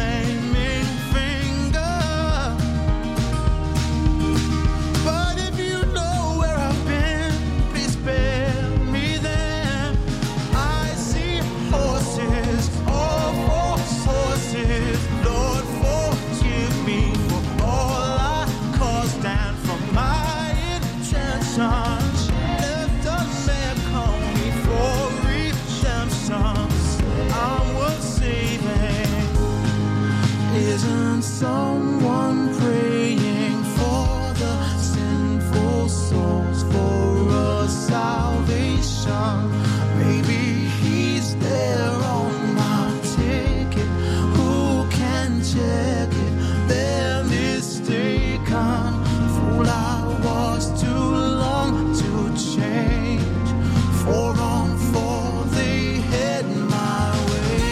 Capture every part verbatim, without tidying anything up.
flaming finger. But if you know where I've been, please spare me them. I see horses, all false horses. Lord, forgive me for all I caused and for my intentions. Left a man call me for redemption. I'm worth saving. Isn't someone praying for the sinful souls for a salvation? Maybe he's there on my ticket. Who can check it? They're mistaken. Fool, I was too long to change. For on for they head my way.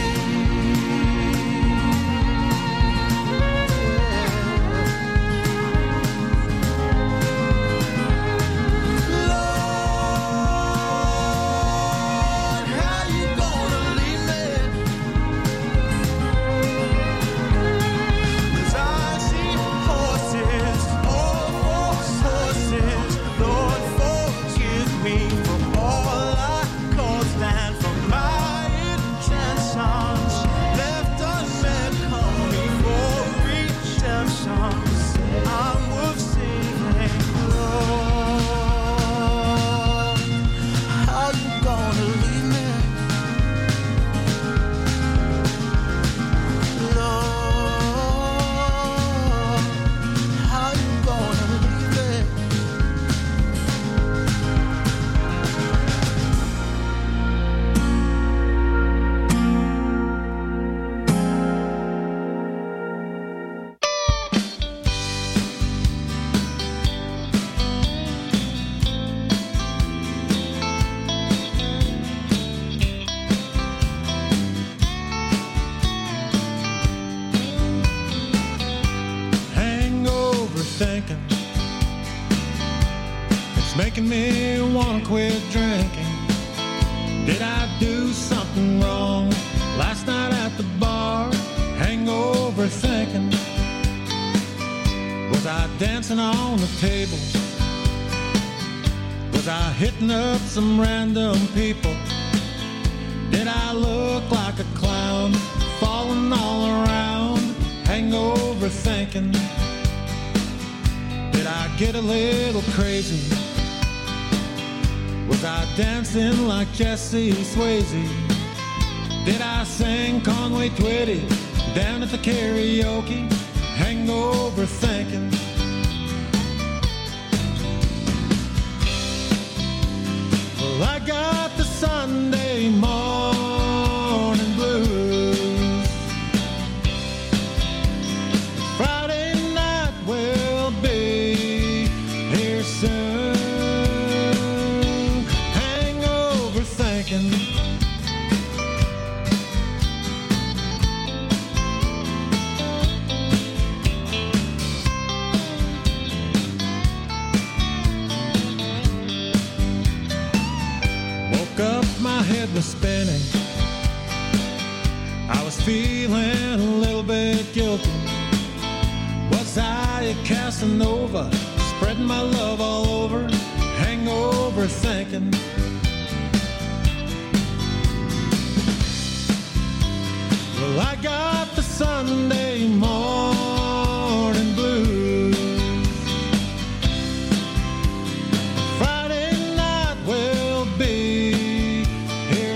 Lord, how you gonna leave me? 'Cause I see horses, all false horses. Lord, forgive me for all I caused and for my intentions. Left unmet, call me for redemption. I'm worth saving. Lord, how you gonna leave me? Lord, how you gonna leave me? Hangover thinking, it's making me wanna quit drinking. Did I do something wrong last night at the bar? Hangover thinking, was I dancing on the table? Was I hitting up some random people? Did I look like a clown, falling all around? Hangover thinking, did I get a little crazy? Was I dancing like Jesse Swayze? Did I sing Conway Twitty down at the karaoke? Hangover thinking. Well, I got the Sunday morning blues. Friday night will be here soon. Hangover thinking. Woke up, my head was spinning. I was feeling a little bit guilty. Was I a Casanova, spreading my love all over? Hangover thinking. Well, I got the Sunday morning blues. Friday night will be here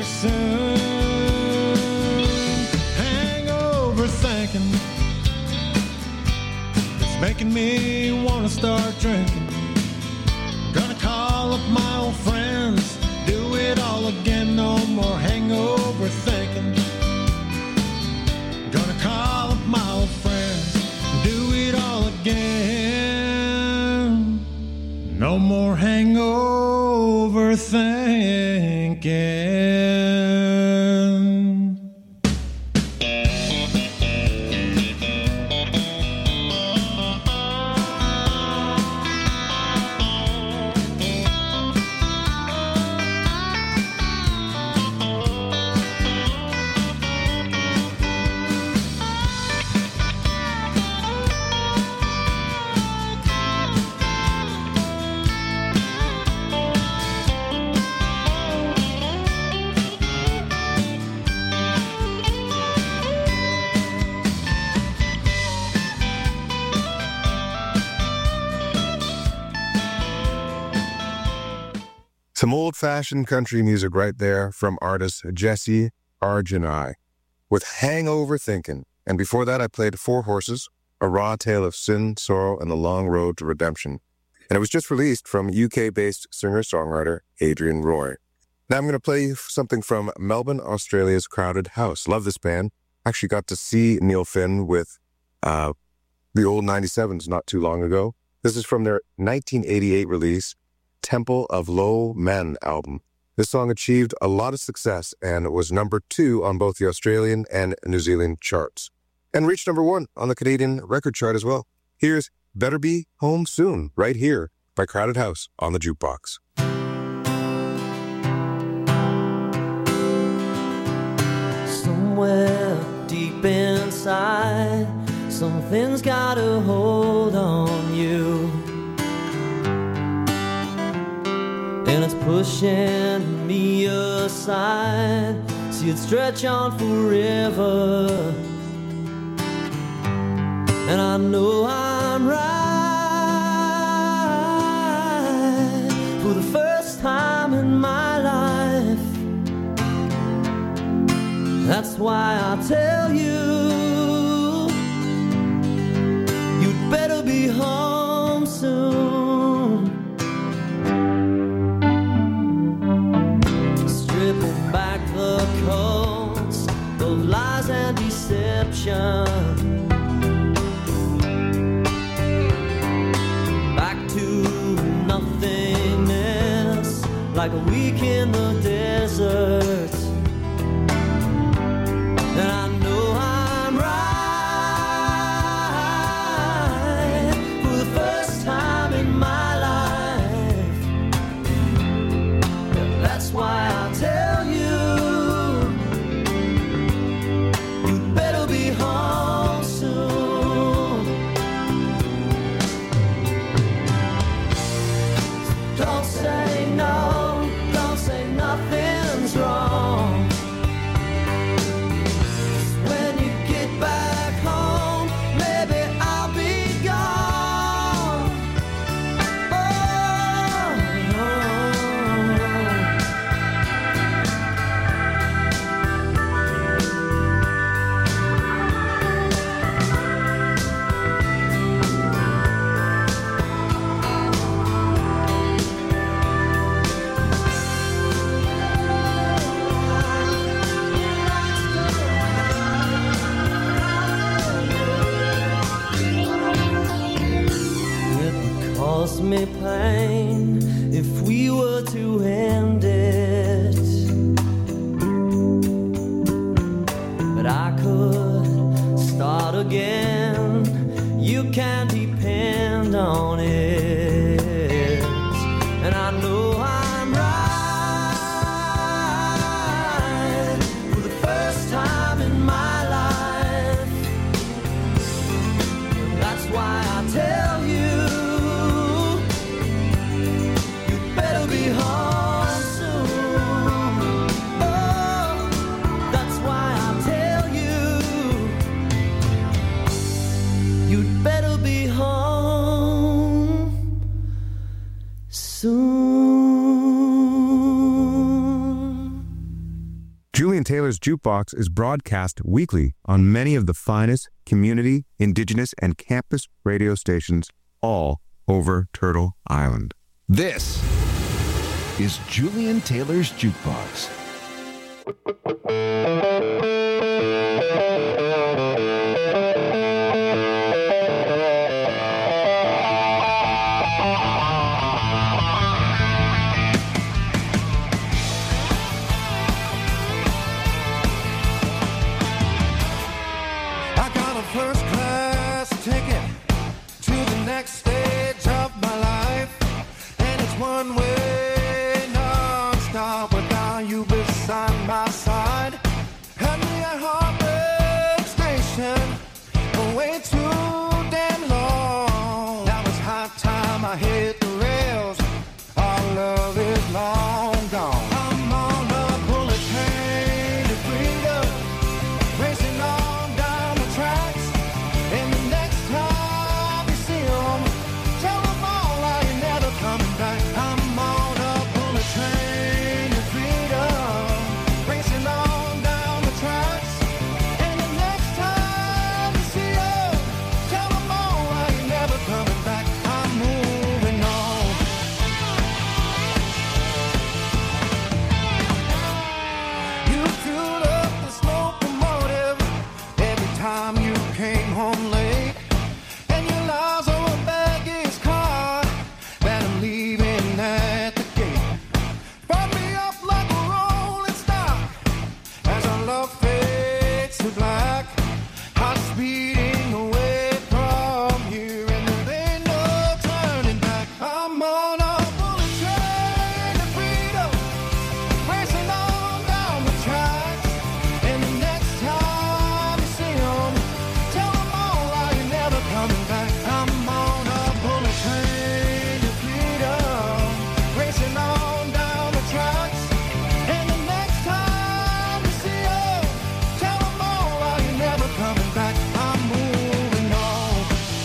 soon. Hangover thinking. It's making me wanna start drinking. Gonna call up my old friends, do it all again, no more hangover thinking. Gonna call up my old friends, do it all again, no more hangover thinking. Some old-fashioned country music right there from artist Jesse Argini with Hangover Thinkin'. And before that, I played Four Horses, A Raw Tale of Sin, Sorrow, and the Long Road to Redemption. And it was just released from U K-based singer-songwriter Adrian Roy. Now I'm going to play something from Melbourne, Australia's Crowded House. Love this band. Actually got to see Neil Finn with uh, the old ninety-sevens not too long ago. This is from their nineteen eighty-eight release, Temple of Low Men album. This song achieved a lot of success and was number two on both the Australian and New Zealand charts, and reached number one on the Canadian record chart as well. Here's Better Be Home Soon, right here by Crowded House on the Jukebox. Somewhere deep inside, something's got a hold on you, and it's pushing me aside. See it stretch on forever, and I know I'm right for the first time in my life. That's why I tell you, you'd better be home soon. Stripping back the coats of lies and deception, back to nothingness, like a week in the desert. And I know I'm right for the first time in my life. That's why I tell you, you'd better be home soon. So don't say no, don't say nothing's wrong. Me pain if we were to end it, but I could start again. You can depend on it, and I know I'm right for the first time in my life. That's why I tell you, be home soon. Oh, that's why I tell you, you'd better be home soon. Julian Taylor's Jukebox is broadcast weekly on many of the finest community, indigenous, and campus radio stations all over Turtle Island. This is Julian Taylor's Jukebox. I got a first class ticket to the next stage of my life, and it's one way without you beside my side. Had me at Heartbreak Station, way too damn long. Now it's high time I hit the rails. Our love is long gone. I'm on a bullet train to freedom, racing on down the tracks. And the next time you see them, tell them all I ain't never coming back. I'm on a bullet train. came home late, and your lies on a baggage car that I'm leaving at the gate. Brought me up like a rolling stock as our love fades to black. Heart speeding away from here, and there ain't no turning back. I'm on a bullet train to freedom, racing on down the tracks. And the next time you see 'em, tell 'em all I ain't never coming back. I'm on a bullet train to freedom, racing on down the tracks. And the next time you see 'em, tell 'em all I ain't never coming back. I'm moving on.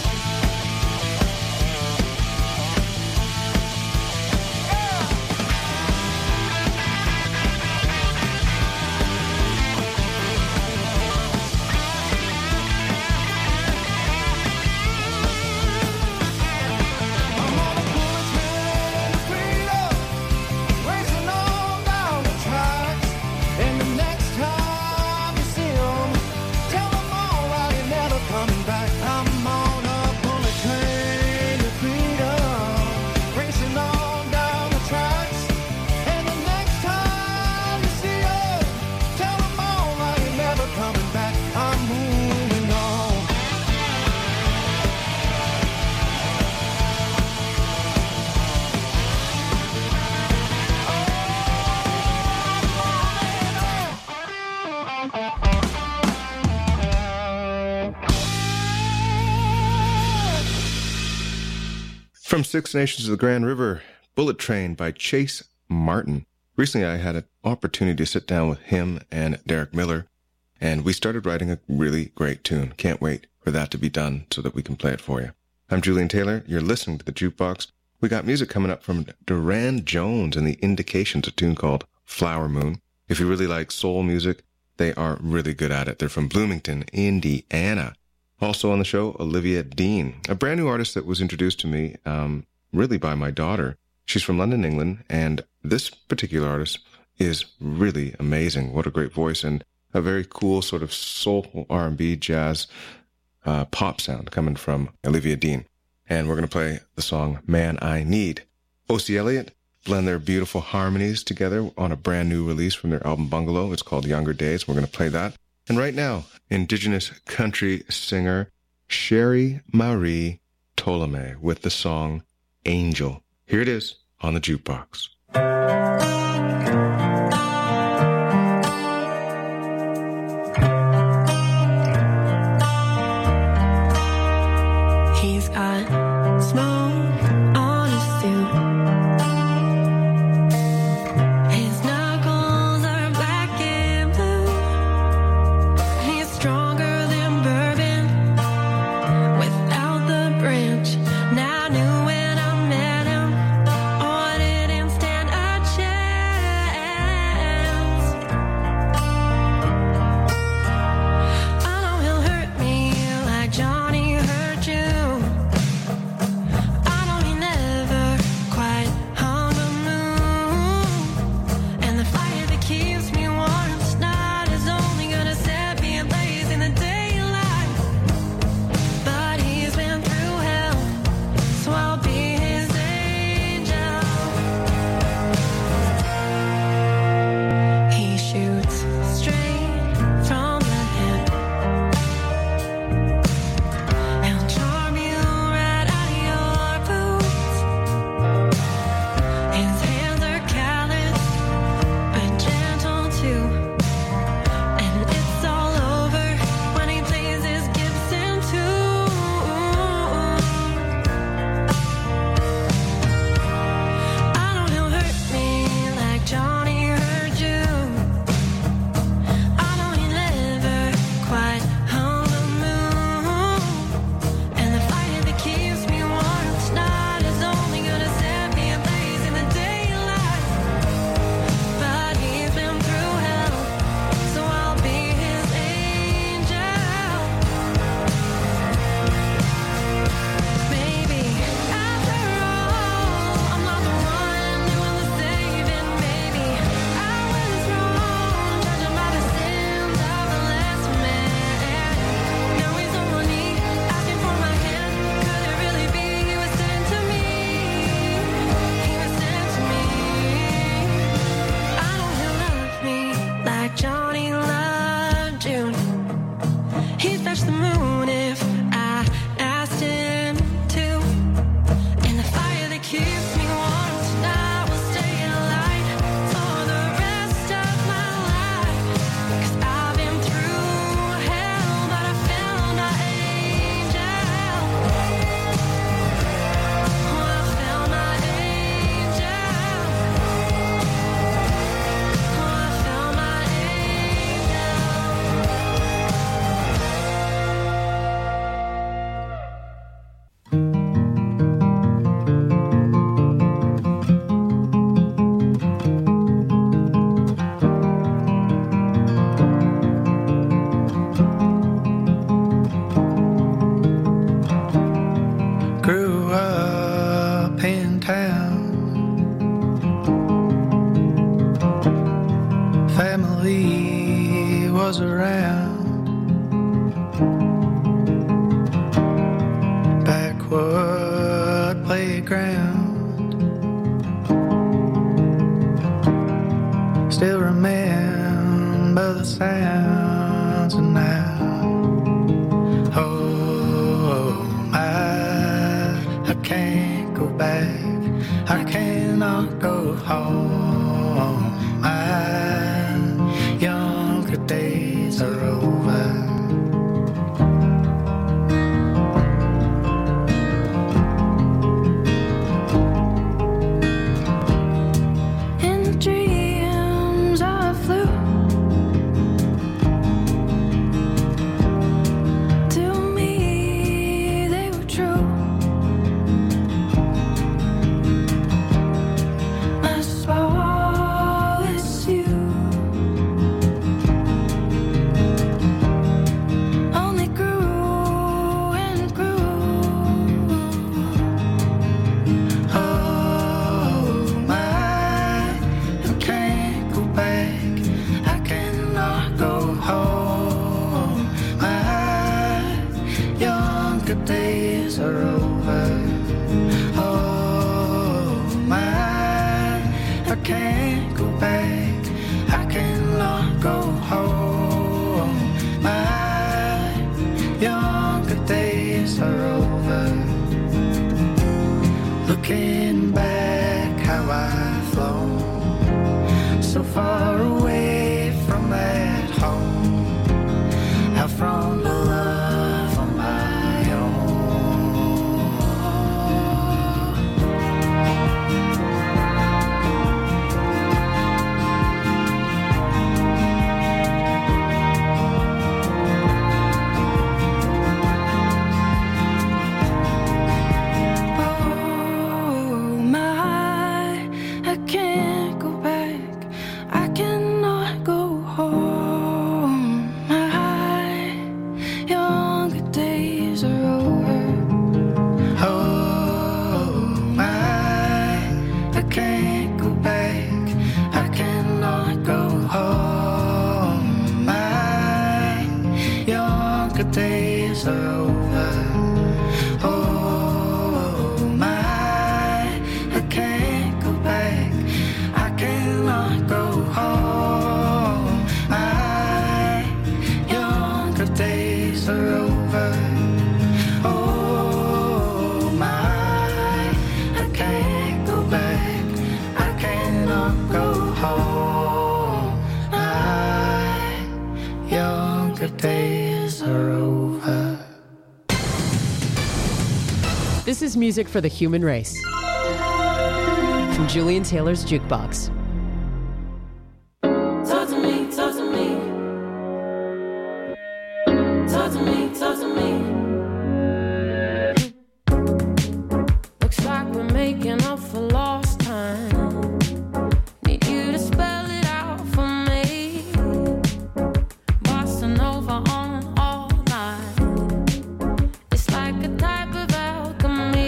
I'm on a bullet train to freedom, racing on down the tracks. And the next time you see 'em, tell 'em all I ain't never coming back. I'm on a bullet train to freedom, racing on down the tracks. And the next time you see 'em, tell 'em all I ain't never coming back. I'm moving on. From Six Nations to the Grand River, Bullet Train by Chase Martin. Recently, I had an opportunity to sit down with him and Derek Miller, and we started writing a really great tune. Can't wait for that to be done so that we can play it for you. I'm Julian Taylor. You're listening to The Jukebox. We got music coming up from Duran Jones and the Indications, a tune called Flower Moon. If you really like soul music, they are really good at it. They're from Bloomington, Indiana. Also on the show, Olivia Dean, a brand new artist that was introduced to me um, really by my daughter. She's from London, England, and this particular artist is really amazing. What a great voice and a very cool sort of soul R and B jazz uh, pop sound coming from Olivia Dean. And we're going to play the song Man I Need. O C Elliott blend their beautiful harmonies together on a brand new release from their album Bungalow. It's called Younger Days. We're going to play that. And right now, Indigenous country singer Sherry Marie Ptolemy with the song Angel. Here it is on the Jukebox. He's got smoke on his suit. His knuckles are black and blue. He's stronger than bourbon without the branch. Now I knew when I met him, oh, I didn't stand a chance. Oh, I, I can't go back. I cannot go home. My younger days are over. Looking back, how I've flown so far away from that home, out from the love of my own. Days are over. Oh my, I can't go back. I cannot go home. My younger days are over. Oh my, I can't go back. I cannot go home. My younger days are over. This is music for the human race. From Julian Taylor's Jukebox. Talk to me, talk to me. Talk to me, talk to me. Looks like we're making up for lost time. Need you to spell it out for me. Bossa Nova on all night. It's like a type of alchemy.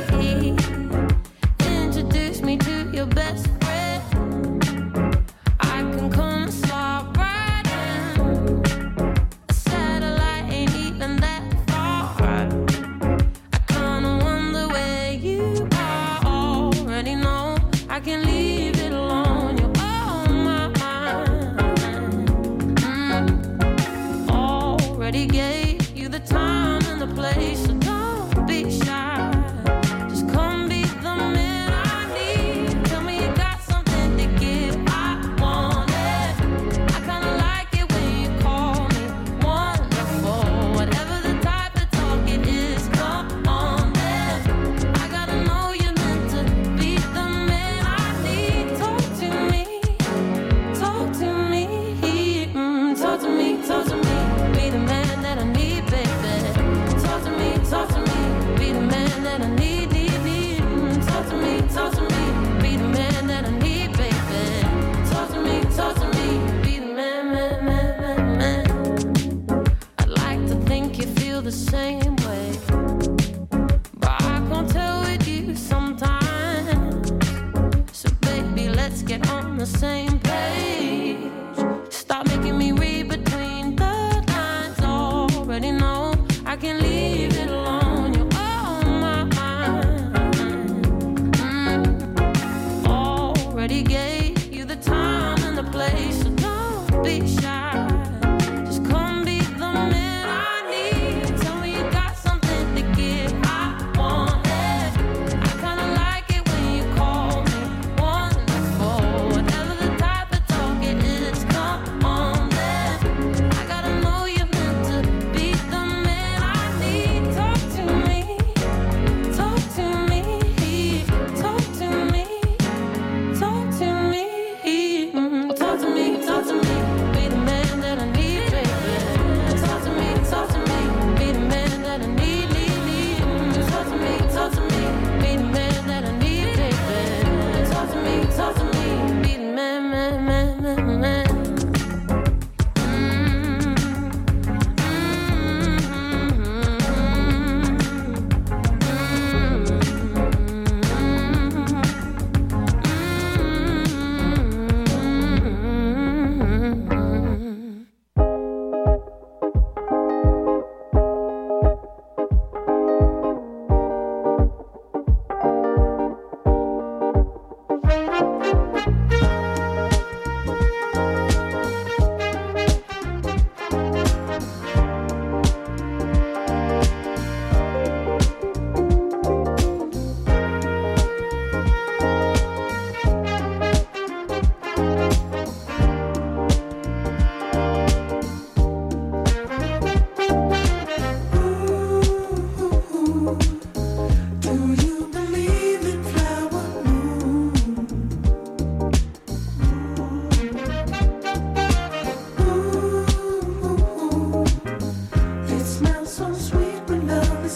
Introduce me to your best friend. I can come and slide right in. A satellite ain't even that far. I kinda wonder where you are. Already know I can leave it alone. You're on my mind. Mm. Already gave you the time and the place, so don't be shy. Just come be the man I need. Tell me you got something to give. I want it. I kinda like it when you call me wonderful. Whatever the type of talk it is, come on then. I gotta know you're meant to be the man I need. Talk to me, talk to me, mm, talk to me, talk to me. Be the man that I need, baby. Talk to me, talk to me. Be the man that I need, need, need. Mm, talk to me, talk to me. Be the man that I need, baby. Talk to me, talk to me. Be the man, man, man, man, man. I'd like to think you feel the same way, but I can't tell with you sometimes. So baby, let's get on the same page. Stop making me read between the lines. Already know I can leave it alone. You're on my mind. Mm. Already gave you the time and the place, so don't be shy. Just come be the man I need. Tell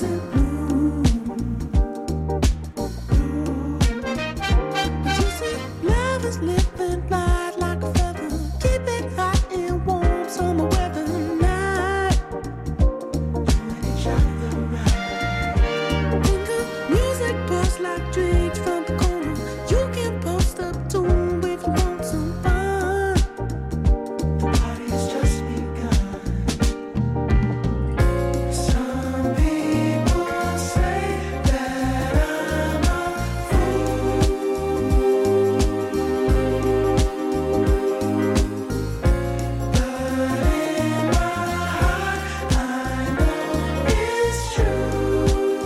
is in bloom. You see, love is living light like a feather. Keep it hot and warm, summer weather night. When the music bursts like drinks from the corner, you can post up tune if you want some fun. The party has just begun. Some people say that I'm a fool, but in my heart I know it's true.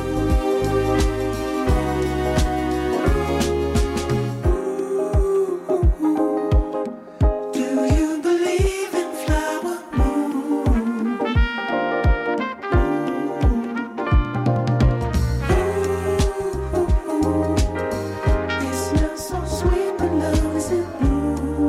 Do you believe in flower moon? It smells so sweet when love is in bloom.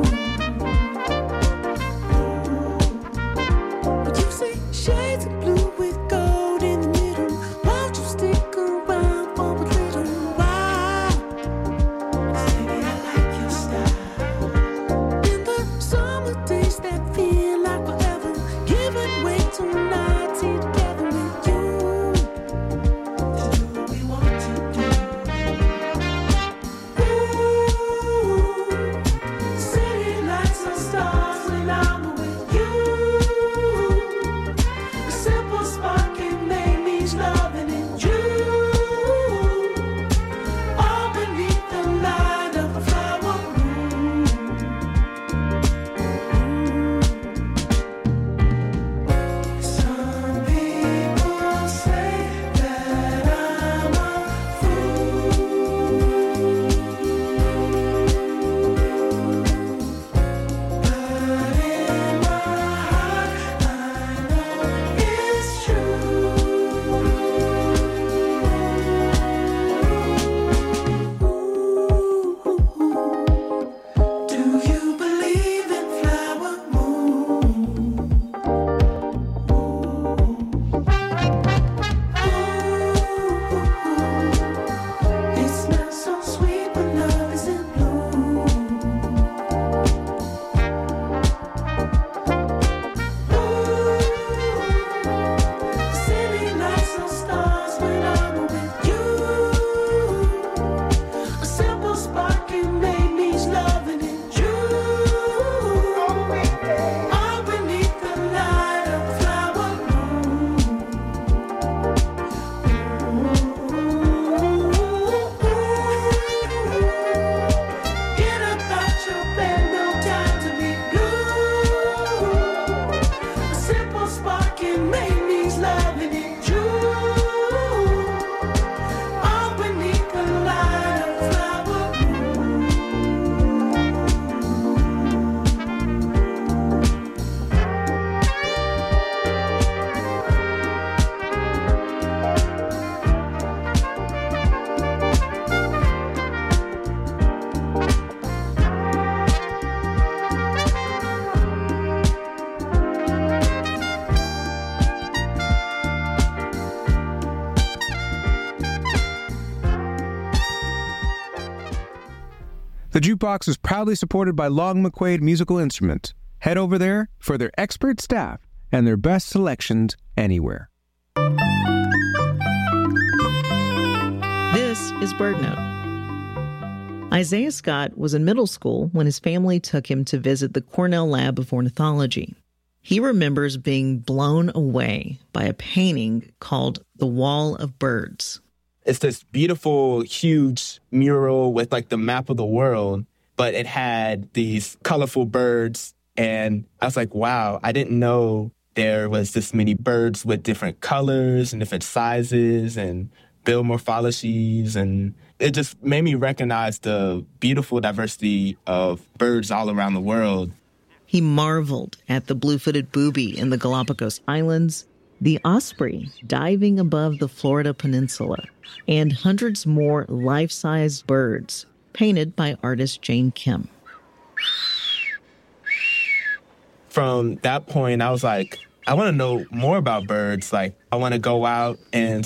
But you see shades of blue with gold in the middle. Won't you stick around for a little while? 'Cause baby, I like your style. In the summer days that feel like forever, give it way tonight, see together with you. Let's do what we want to do. Ooh, city lights and stars when I'm with you. A simple spark can make me loving in June. All beneath the light of a flower moon. Some people say that I'm a fool, but in my heart I know it's true. Do you believe in flower moon? It smells so sweet when love is in bloom. City lights and stars when I'm with you. A simple spark can make me loving in June. All beneath the light of a flower moon. Get up out your bed, no time to be blue. A simple spark can make me loving in June. All beneath the light of a flower moon. The Jukebox is proudly supported by Long McQuaid Musical Instruments. Head over there for their expert staff and their best selections anywhere. This is BirdNote. Isaiah Scott was in middle school when his family took him to visit the Cornell Lab of Ornithology. He remembers being blown away by a painting called The Wall of Birds. It's this beautiful, huge mural with like the map of the world, but it had these colorful birds. And I was like, wow, I didn't know there was this many birds with different colors and different sizes and bill morphologies. And it just made me recognize the beautiful diversity of birds all around the world. He marveled at the blue-footed booby in the Galapagos Islands, the osprey diving above the Florida Peninsula, and hundreds more life-size birds painted by artist Jane Kim. From that point, I was like, I want to know more about birds. Like, I want to go out and